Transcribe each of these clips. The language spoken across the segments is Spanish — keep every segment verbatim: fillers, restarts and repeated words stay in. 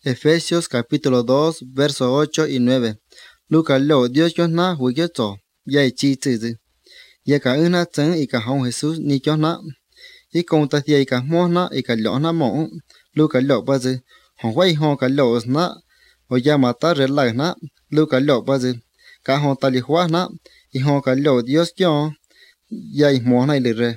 Efesios capítulo dos, versos ocho y nueve. Luca lo Dios yo na hui yo zo, ya chi zi zi. Ya ka una chen y ka hong Jesús ni yo na. Y con ta thia y ka mo na y ka lo na mo. Luca lo ba zi. Hong wei hong ka lo na. O ya mata re la na. Luca lo ba zi. Ka hong ta li hua na. Y hong ka lo Dios yo. Ya y mo na y le re.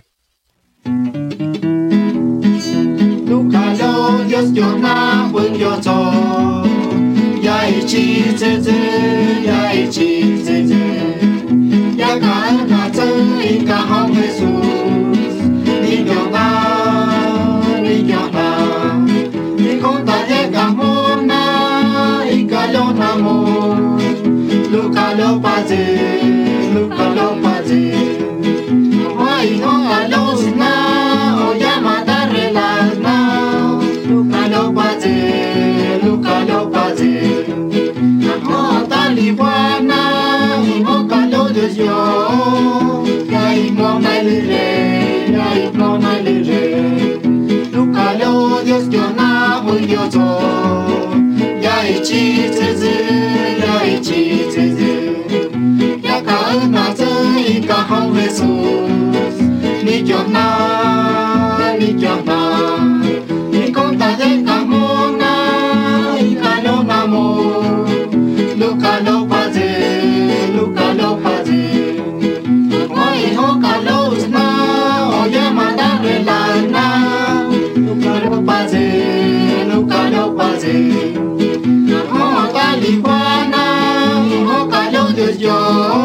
Luca lo Dios yo na hui yo zo. Ya chi zi zi. Ya chi zi zi. Ya ka na chen y ka hong Jesús. Ni yo na. Ni yo na. Ni con ta ye ka mo na. Y ka lo na mo. Luca lo pa zi. Luca lo pa zi. Hoy no a los na. O ya mata re la na. Luca lo pa zi. Luca lo pa zi. No ta li buena. Y no ca lo Dios yo. Ya y no na le re. Ya y no na le re. Luca lo Dios yo na hoy yo zo. Ya y chi zi zi. Ya y chi zi zi. Ya ka na zi y ka hong Jesús. Ni yo na. Ni yo na. Ni con ta de ka mo na. Y ka lo na mo. Luca lo pa zi. Luca lo pa zi. Hoy ho ka lo na. O ya manda re la na. Luca lo pa zi. Luca lo pa zi. Ho ta li hua na. Ho ka lo Dios yo.